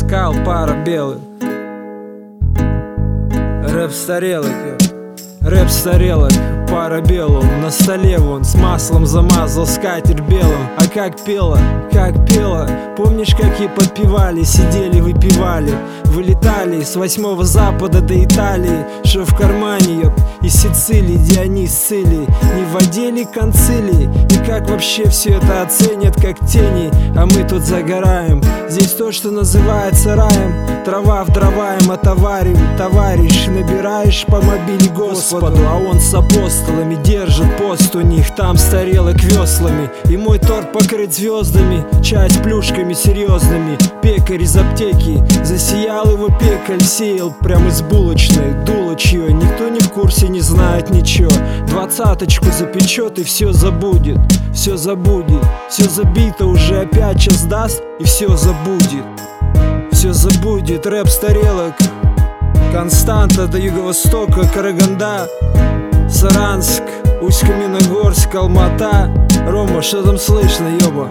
Скал, пара белых. Рэп старелок, рэп старелок, пара белым. На столе вон с маслом замазал скатерть белым. А как пела, помнишь, как и подпевали, сидели, выпивали, вылетали с 8-го запада до Италии. Что в кармане, ёп, из Сицилии, Дионис Цилий. Не в отделе концилии. И как вообще все это оценят, как тени. А мы тут загораем. Здесь то, что называется раем. Трава в дрова им отоварим. Товарищ, набираешь по мобиле Господу, а он с апостолами держит пост у них. Там старелок веслами, и мой торт покрыт звездами. Чай с плюшками серьезными. Пекарь из аптеки, засиял его пекаль, сеял прям из булочной. Дуло чье, никто не в курсе, не знает ничего. 20-очку запечет и все забудет. Все забудет, все забито уже, опять час даст и все забудет. Все забудет, рэп старелок. Константа до Юго-Востока, Караганда, Саранск, Усть-Каменогорск, Алмата. Рома, что там слышно, ёба?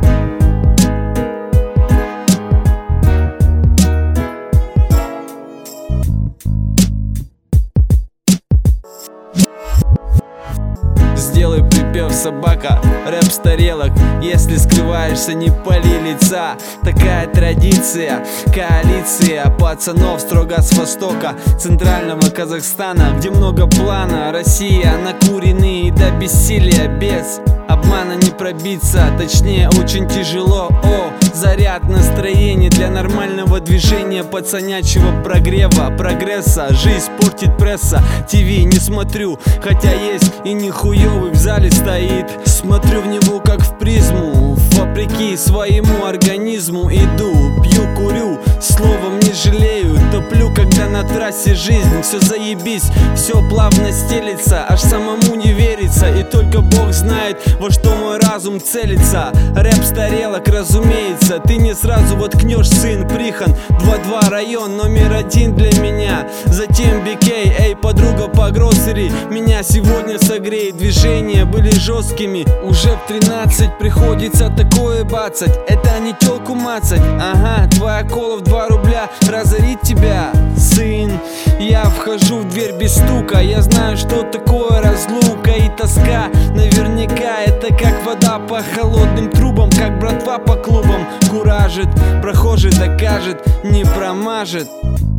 Сделай припев, собака, рэп старелок. Если скрываешься, не пали лица. Такая традиция, коалиция пацанов строго с востока центрального Казахстана, где много плана. Россия накуренные до бессилия, без обмана не пробиться, точнее очень тяжело. О, заряд настроения для нормального движения, пацанячьего прогрева, прогресса. Жизнь портит пресса, ТВ не смотрю, хотя есть и нихуёвый в зале стоит. Смотрю в него как в призму, вопреки своему организму. Иду, пью, курю, словом не жалею. Топлю, когда на трассе жизнь, все заебись, все плавно стелится, аж самому не верится. И только Бог знает, во что мой разум целится. Рэп старелок, разумеется, ты не сразу воткнешь, сын прихан. 2-2 район, номер 1 для меня. Затем БК, эй, подруга по гроссери, меня сегодня согреет. Движения были жесткими, уже в 13 приходится такое бацать. Это не тёлку мацать, ага, твоя кола в 2 рубля разорит тебя, сын. Я вхожу в дверь без стука, я знаю, что такое разлука и тоска. Наверняка это как вода по холодным трубам, как братва по клубам. Куражит, прохожий докажет, не промажет.